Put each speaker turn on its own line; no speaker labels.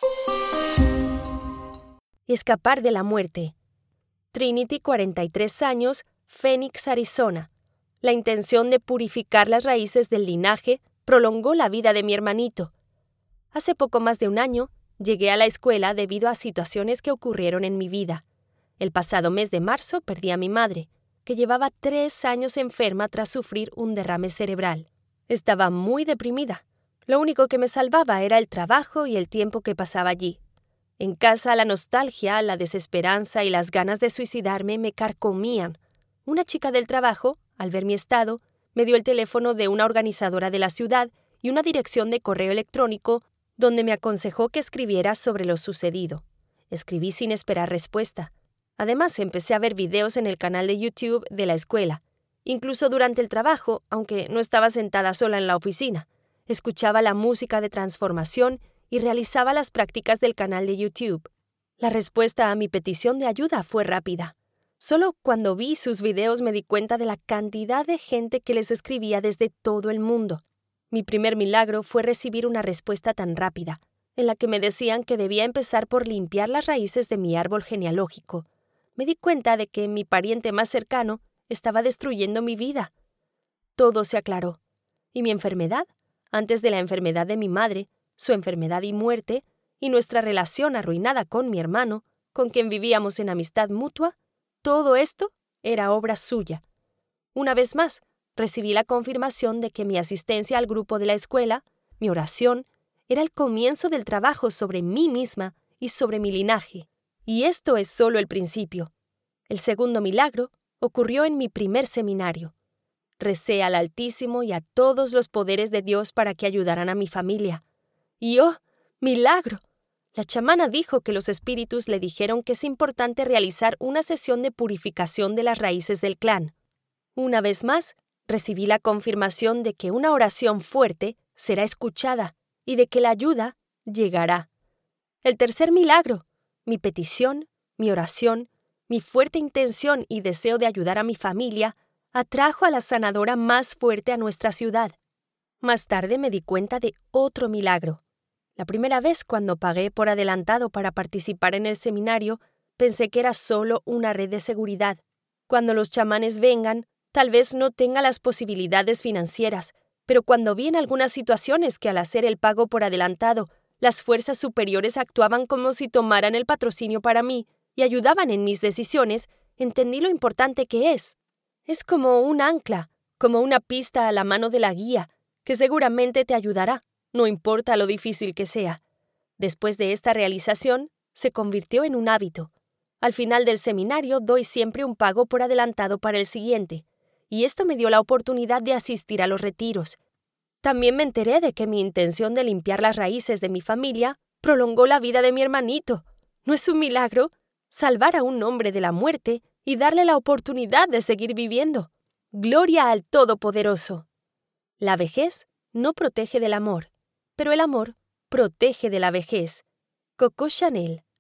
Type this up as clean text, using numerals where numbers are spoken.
Escapar de la muerte. Trinity, 43 años, Phoenix, Arizona. La intención de purificar las raíces del linaje prolongó la vida de mi hermanito. Hace poco más de un año, llegué a la escuela debido a situaciones que ocurrieron en mi vida. El pasado mes de marzo perdí a mi madre, que llevaba 3 años enferma tras sufrir un derrame cerebral. Estaba muy deprimida. Lo único que me salvaba era el trabajo y el tiempo que pasaba allí. En casa, la nostalgia, la desesperanza y las ganas de suicidarme me carcomían. Una chica del trabajo, al ver mi estado, me dio el teléfono de una organizadora de la ciudad y una dirección de correo electrónico donde me aconsejó que escribiera sobre lo sucedido. Escribí sin esperar respuesta. Además, empecé a ver videos en el canal de YouTube de la escuela. Incluso durante el trabajo, aunque no estaba sentada sola en la oficina, escuchaba la música de transformación y realizaba las prácticas del canal de YouTube. La respuesta a mi petición de ayuda fue rápida. Solo cuando vi sus videos me di cuenta de la cantidad de gente que les escribía desde todo el mundo. Mi primer milagro fue recibir una respuesta tan rápida, en la que me decían que debía empezar por limpiar las raíces de mi árbol genealógico. Me di cuenta de que mi pariente más cercano estaba destruyendo mi vida. Todo se aclaró. ¿Y mi enfermedad? Antes de la enfermedad de mi madre, su enfermedad y muerte, y nuestra relación arruinada con mi hermano, con quien vivíamos en amistad mutua, todo esto era obra suya. Una vez más, recibí la confirmación de que mi asistencia al grupo de la escuela, mi oración, era el comienzo del trabajo sobre mí misma y sobre mi linaje. Y esto es solo el principio. El segundo milagro ocurrió en mi primer seminario. Recé al Altísimo y a todos los poderes de Dios para que ayudaran a mi familia. Y ¡oh, milagro! La chamana dijo que los espíritus le dijeron que es importante realizar una sesión de purificación de las raíces del clan. Una vez más, recibí la confirmación de que una oración fuerte será escuchada y de que la ayuda llegará. El tercer milagro, mi petición, mi oración, mi fuerte intención y deseo de ayudar a mi familia, atrajo a la sanadora más fuerte a nuestra ciudad. Más tarde me di cuenta de otro milagro. La primera vez cuando pagué por adelantado para participar en el seminario, pensé que era solo una red de seguridad. Cuando los chamanes vengan, tal vez no tenga las posibilidades financieras, pero cuando vi en algunas situaciones que al hacer el pago por adelantado, las fuerzas superiores actuaban como si tomaran el patrocinio para mí y ayudaban en mis decisiones, entendí lo importante que es. Es como un ancla, como una pista a la mano de la guía, que seguramente te ayudará, no importa lo difícil que sea. Después de esta realización, se convirtió en un hábito. Al final del seminario doy siempre un pago por adelantado para el siguiente, y esto me dio la oportunidad de asistir a los retiros. También me enteré de que mi intención de limpiar las raíces de mi familia prolongó la vida de mi hermanito. ¿No es un milagro? Salvar a un hombre de la muerte y darle la oportunidad de seguir viviendo. ¡Gloria al Todopoderoso! La vejez no protege del amor, pero el amor protege de la vejez. Coco Chanel.